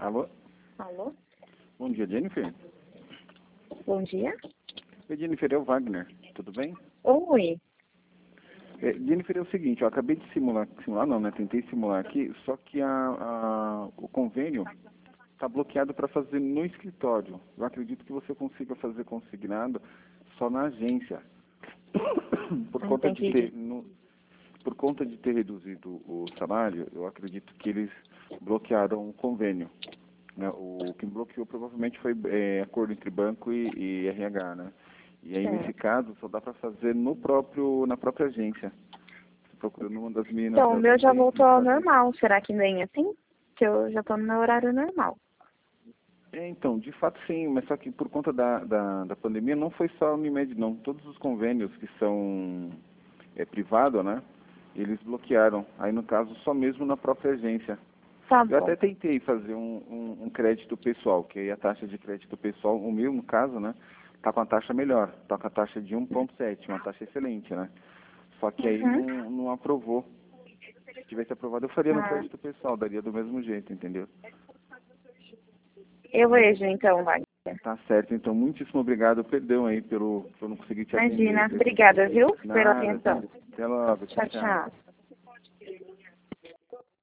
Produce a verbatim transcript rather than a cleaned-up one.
Alô? Alô? Bom dia, Jennifer. Bom dia. Oi, Jennifer, é o Wagner. Tudo bem? Oi. É, Jennifer, é o seguinte, eu acabei de simular, simular não, né? Tentei simular aqui, só que a, a- o convênio está bloqueado para fazer no escritório. Eu acredito que você consiga fazer consignado só na agência. Por conta de Entendi. ter, no- por conta de ter reduzido o salário, eu acredito que eles bloquearam o convênio. Né? O que bloqueou provavelmente foi é, acordo entre banco e, e R H, né? E aí nesse Certo. caso só dá para fazer no próprio, na própria agência. Procurando uma das meninas. Então, o elas meu não já têm voltou ao muita agência. normal. Será que nem assim? Que eu já tô no meu horário normal. É, então, de fato sim, mas só que por conta da, da, da pandemia não foi só a Unimed não. Todos os convênios que são é, privados, né? Eles bloquearam. Aí no caso só mesmo na própria agência. Tá Eu bom. até tentei fazer um, um, um crédito pessoal, que aí a taxa de crédito pessoal, o meu no caso, né, tá com a taxa melhor, tá com a taxa de um vírgula sete, uma taxa excelente, né? Só que aí Uhum. não, não aprovou. Se tivesse aprovado, eu faria no Ah, crédito pessoal, daria do mesmo jeito, entendeu? eu vejo então, Wagner. Tá certo, então muitíssimo obrigado, perdão aí pelo, por eu não conseguir te atender. Imagina. Obrigada, viu? Pela Nada, atenção. até logo, tchau, Tchau, tchau. tchau.